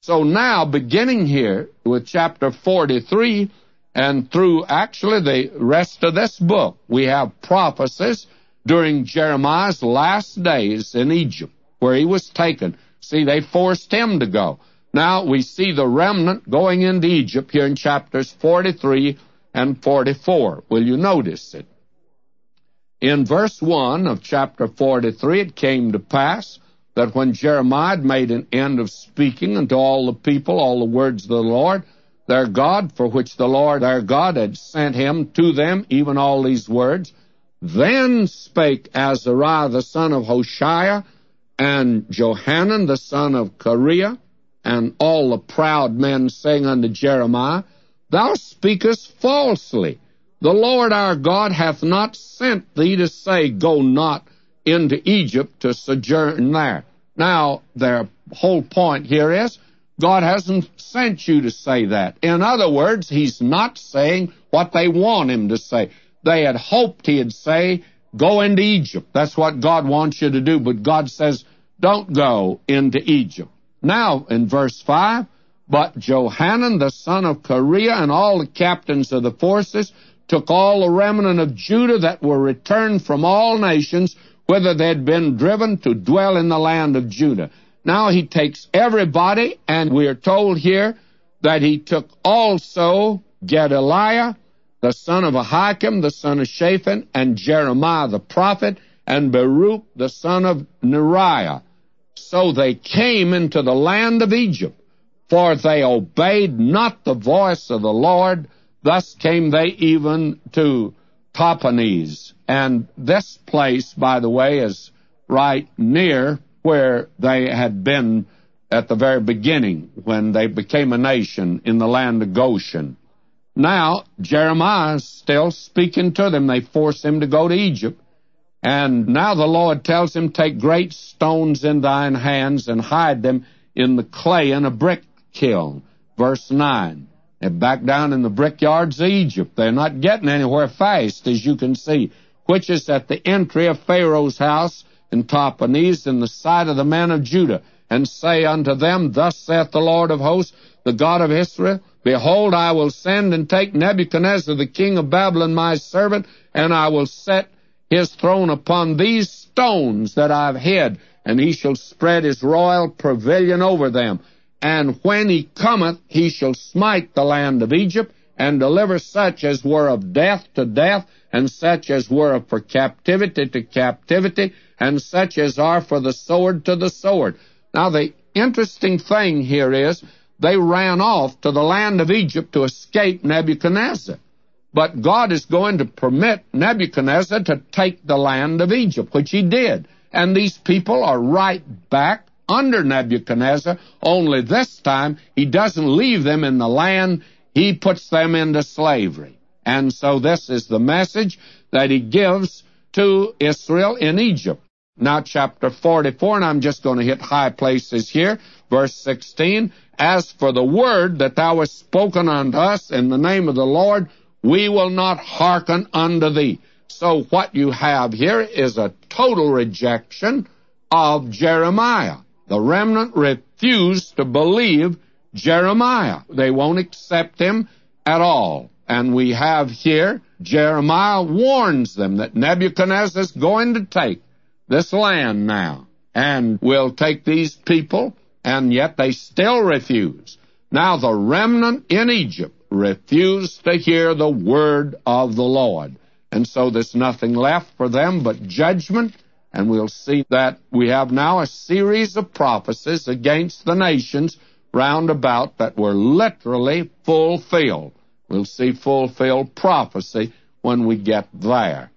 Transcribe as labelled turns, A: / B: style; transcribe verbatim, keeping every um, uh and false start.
A: So now, beginning here with chapter forty-three, and through actually the rest of this book, we have prophecies during Jeremiah's last days in Egypt, where he was taken. See, they forced him to go. Now we see the remnant going into Egypt here in chapters forty-three and forty-four. Will you notice it? In verse one of chapter forty-three, it came to pass that when Jeremiah had made an end of speaking unto all the people all the words of the Lord, their God, for which the Lord their God had sent him to them, even all these words, then spake Azariah the son of Hoshea, and Johanan the son of Kareah, and all the proud men, saying unto Jeremiah, Thou speakest falsely. The Lord our God hath not sent thee to say, Go not into Egypt to sojourn there. Now, their whole point here is, God hasn't sent you to say that. In other words, he's not saying what they want him to say. They had hoped he'd say, Go into Egypt. That's what God wants you to do. But God says, Don't go into Egypt. Now, in verse five, But Johanan the son of Kareah and all the captains of the forces took all the remnant of Judah that were returned from all nations, whither they had been driven to dwell in the land of Judah. Now he takes everybody, and we are told here that he took also Gedaliah, the son of Ahikam, the son of Shaphan, and Jeremiah the prophet, and Baruch, the son of Neriah. So they came into the land of Egypt, for they obeyed not the voice of the Lord. Thus came they even to Tahpanhes. And this place, by the way, is right near where they had been at the very beginning, when they became a nation in the land of Goshen. Now, Jeremiah is still speaking to them. They force him to go to Egypt. And now the Lord tells him, Take great stones in thine hands and hide them in the clay in a brick kiln. Verse nine. They're back down in the brickyards of Egypt. They're not getting anywhere fast, as you can see, which is at the entry of Pharaoh's house in Tahpanhes in the sight of the men of Judah, and say unto them, Thus saith the Lord of hosts, the God of Israel, Behold, I will send and take Nebuchadnezzar the king of Babylon my servant, and I will set his throne upon these stones that I have hid, and he shall spread his royal pavilion over them. And when he cometh, he shall smite the land of Egypt, and deliver such as were of death to death, and such as were of for captivity to captivity, and such as are for the sword to the sword. Now, the interesting thing here is, they ran off to the land of Egypt to escape Nebuchadnezzar. But God is going to permit Nebuchadnezzar to take the land of Egypt, which he did. And these people are right back under Nebuchadnezzar, only this time he doesn't leave them in the land, he puts them into slavery. And so this is the message that he gives to Israel in Egypt. Now chapter forty-four, and I'm just going to hit high places here, verse sixteen, As for the word that thou hast spoken unto us in the name of the Lord, we will not hearken unto thee. So what you have here is a total rejection of Jeremiah. The remnant refused to believe Jeremiah. They won't accept him at all. And we have here, Jeremiah warns them that Nebuchadnezzar is going to take this land now, and will take these people, and yet they still refuse. Now the remnant in Egypt refused to hear the word of the Lord. And so there's nothing left for them but judgment. And we'll see that we have now a series of prophecies against the nations round about that were literally fulfilled. We'll see fulfilled prophecy when we get there.